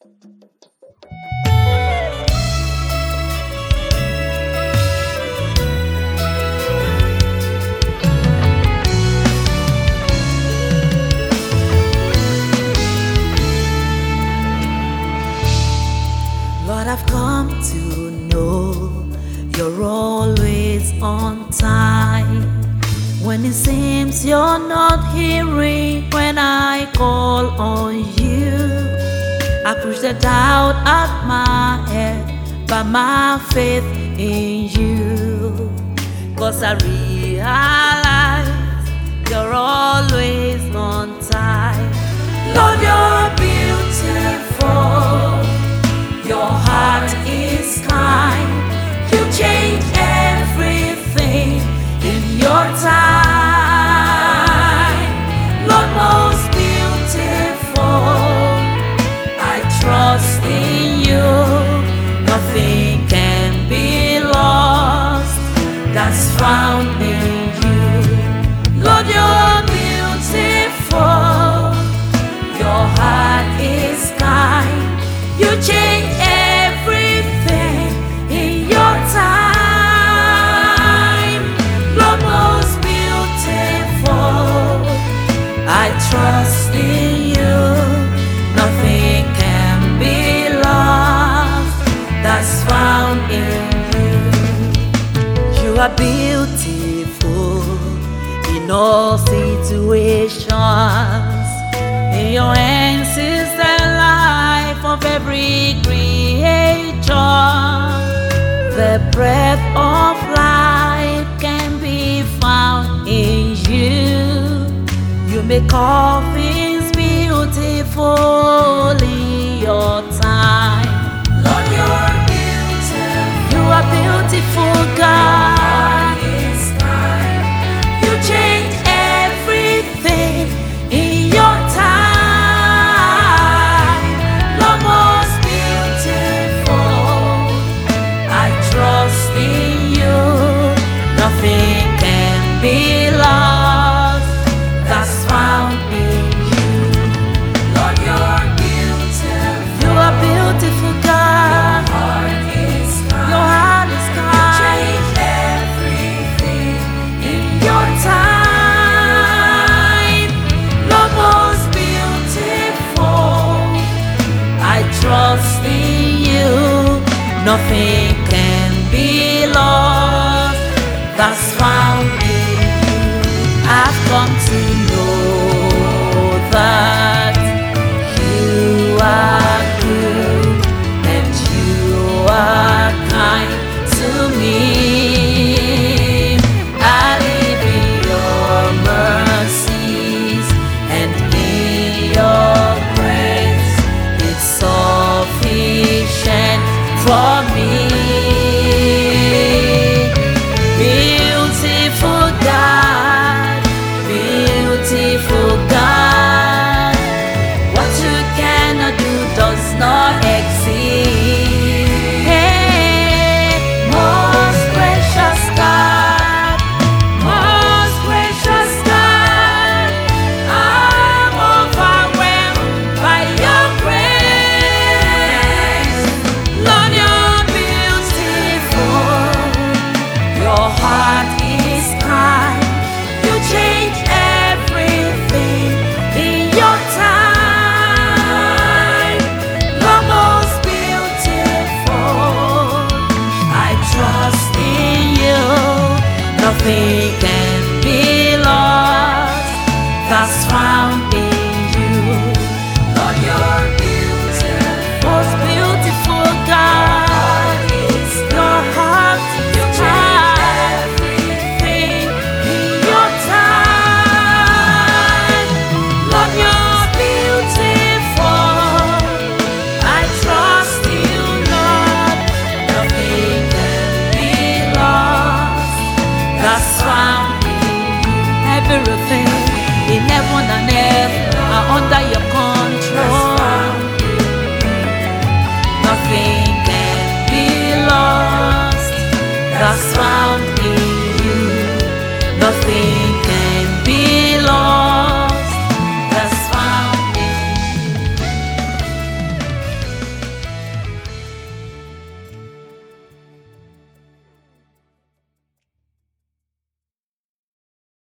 Lord, I've come to know you're always on time. When it seems you're not hearing when I call on you, I push the doubt out my head by my faith in you. 'Cause I realize you're always on time. Lord, you're beautiful. Your heart is kind. You change everything in your time. Lord, most beautiful, I trust in you. Nothing can be lost that's found in you. Lord, you're beautiful. Your heart is kind. You change everything in your time. Lord, most beautiful, I trust in you. Nothing can be lost that's found in you. You are beautiful in all situations. In your hands is the life of every creature. The breath of life can be found in you. You make all things beautiful in your time. Lord, you're beautiful. You are beautiful, God. You change everything in your time. Lord, most beautiful, I trust in you. Nothing can be lost that's found in you. Lord, you're beautiful. You are beautiful, God. Your heart is kind. You change everything in your time. Lord, most beautiful, I trust in you. Nothing